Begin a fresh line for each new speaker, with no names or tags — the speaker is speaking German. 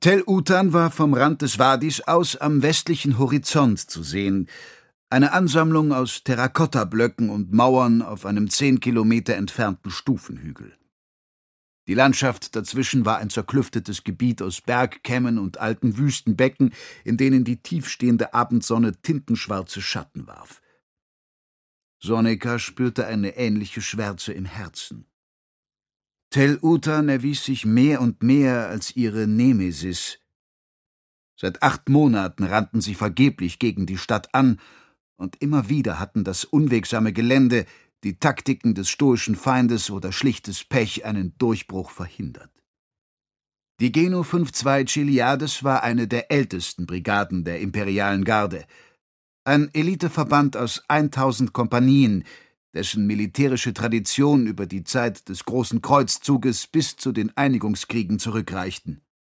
Tell Utan war vom Rand des Wadis aus am westlichen Horizont zu sehen, eine Ansammlung aus Terrakottablöcken und Mauern auf einem 10 Kilometer entfernten Stufenhügel. Die Landschaft dazwischen war ein zerklüftetes Gebiet aus Bergkämmen und alten Wüstenbecken, in denen die tiefstehende Abendsonne tintenschwarze Schatten warf. Sonika spürte eine ähnliche Schwärze im Herzen. Tell Utan erwies sich mehr und mehr als ihre Nemesis. Seit 8 Monaten rannten sie vergeblich gegen die Stadt an, und immer wieder hatten das unwegsame Gelände, die Taktiken des stoischen Feindes oder schlichtes Pech einen Durchbruch verhindert. Die Geno 52 Chiliades war eine der ältesten Brigaden der imperialen Garde, ein Eliteverband aus 1000 Kompanien, dessen militärische Tradition über die Zeit des Großen Kreuzzuges bis zu den Einigungskriegen zurückreichten.